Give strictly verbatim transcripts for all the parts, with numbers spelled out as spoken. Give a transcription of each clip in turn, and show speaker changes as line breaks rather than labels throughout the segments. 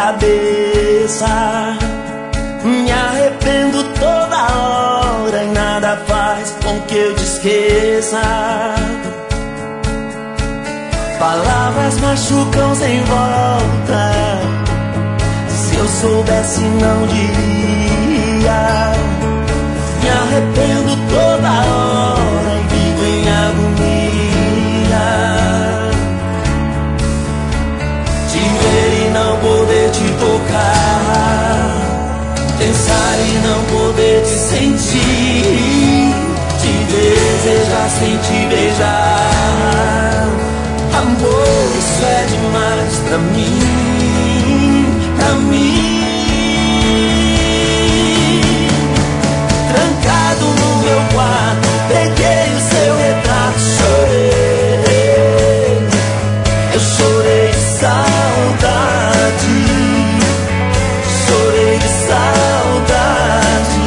cabeça. Me arrependo toda hora e nada faz com que eu te esqueça. Palavras machucam sem volta. Se eu soubesse não diria. Me arrependo toda hora e vivo em agonia. Te ver e não poder te tocar, pensar e não poder te sentir, te desejar sem te beijar. Amor, isso é demais pra mim, pra mim. Trancado no meu quarto, peguei o seu retrato, chorei. Eu chorei de saudade, chorei de saudade.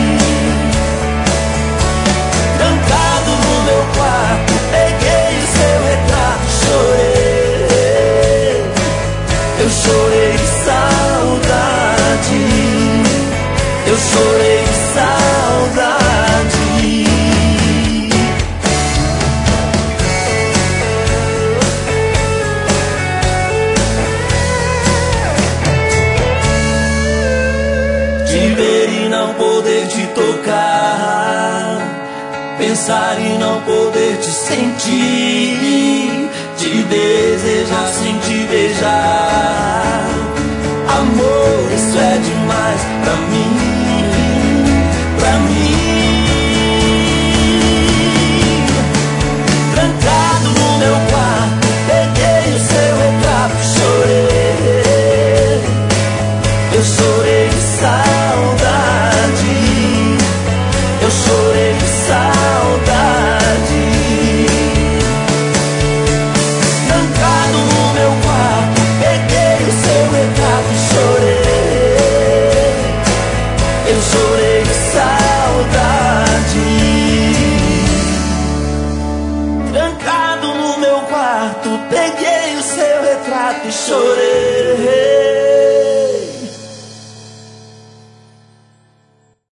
Trancado no meu quarto, peguei o seu retrato, chorei. Eu chorei de saudade, eu chorei de saudade. Te ver e não poder te tocar, pensar e não poder te sentir, te desejar sem te beijar. Amor, isso é demais pra mim, pra mim. Trancado no meu quarto, peguei o seu retrato, chorei. Eu chorei de saudade, eu chorei de saudade. Trancado no meu quarto, peguei o seu retrato, chorei. Eu chorei de saudade. Trancado no meu quarto, peguei o seu retrato e chorei.